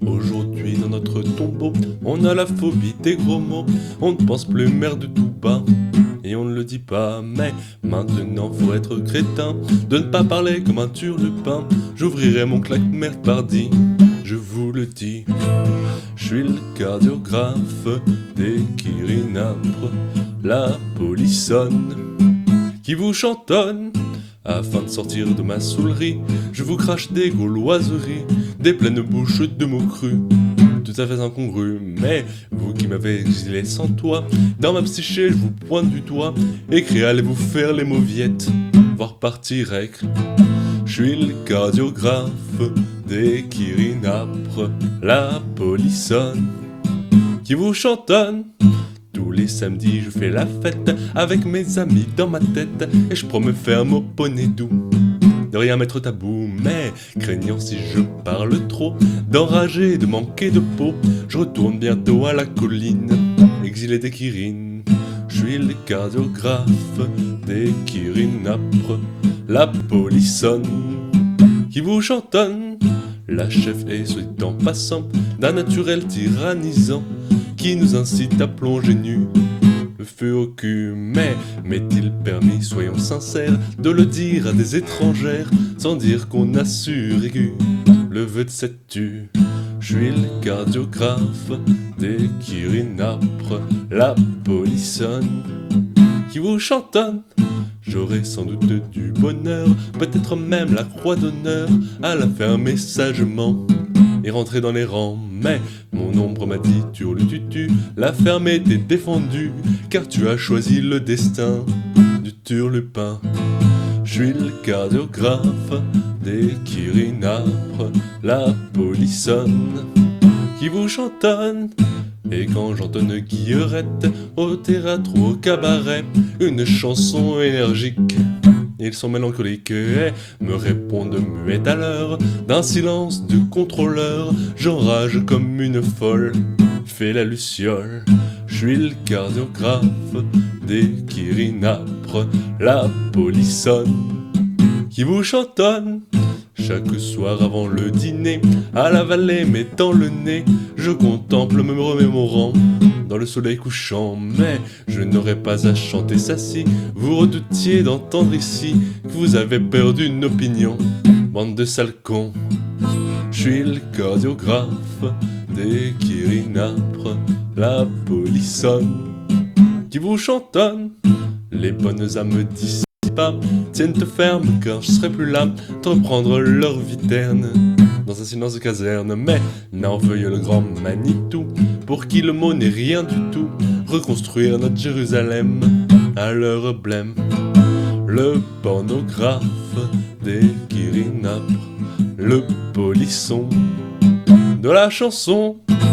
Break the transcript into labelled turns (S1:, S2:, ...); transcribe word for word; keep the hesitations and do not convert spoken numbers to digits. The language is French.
S1: Aujourd'hui dans notre tombeau, on a la phobie des gros mots. On ne pense plus merde tout bas, et on ne le dit pas. Mais maintenant faut être crétin, de ne pas parler comme un turlupin. J'ouvrirai mon claque-merde pardi, je vous le dis. Je suis le cardiographe des Kirinapres, la polissonne qui vous chantonne. Afin de sortir de ma saoulerie, je vous crache des gauloiseries, des pleines bouches de mots crus, tout à fait incongrus. Mais vous qui m'avez exilé sans toit, dans ma psyché je vous pointe du doigt, écrit allez vous faire les mauviettes, voire partir rec. Je suis le cardiographe des Kirinapres, la polissonne qui vous chantonne. Tous les samedis je fais la fête avec mes amis dans ma tête, et je promets faire mon poney doux, de rien mettre tabou. Mais craignant si je parle trop, d'enrager et de manquer de peau, je retourne bientôt à la colline, exilé des Kirines. Je suis le cardiographe des Kirinapres, la polissonne qui vous chantonne. La chef est, soit dit en passant, d'un naturel tyrannisant, qui nous incite à plonger nus, le feu au cul. Mais m'est-il permis, soyons sincères, de le dire à des étrangères, sans dire qu'on a survécu le vœu de cette tue. Je suis le cardiographe des Kirinapres, la polissonne qui vous chantonne. J'aurais sans doute du bonheur, peut-être même la croix d'honneur, à la fermer sagement et rentrer dans les rangs. Mais mon ombre m'a dit turlututu, la fermer t'est défendue, car tu as choisi le destin du turlupin. Je suis le cardiographe des Kirinapres, la polissonne qui vous chantonne. Et quand j'entonne Guillerette au théâtre ou au cabaret, une chanson énergique, ils sont mélancoliques et me répondent muet à l'heure d'un silence de contrôleur. J'enrage comme une folle, fais la luciole. Je suis le cardiographe des Kirinapres, la polissonne qui vous chantonne. Chaque soir avant le dîner, à la vallée mettant le nez, je contemple me remémorant dans le soleil couchant. Mais je n'aurais pas à chanter ça si vous redoutiez d'entendre ici que vous avez peur d'une opinion, bande de sales cons. Je suis le cardiographe des Kirinapres, la polissonne qui vous chantonne. Les bonnes âmes d'ici tiennent te ferme, car je serai plus là de reprendre leur vie terne dans un silence de caserne. Mais n'en veuille le grand Manitou, pour qui le mot n'est rien du tout, reconstruire notre Jérusalem à leur blême. Le pornographe des Kirinapres, le polisson de la chanson.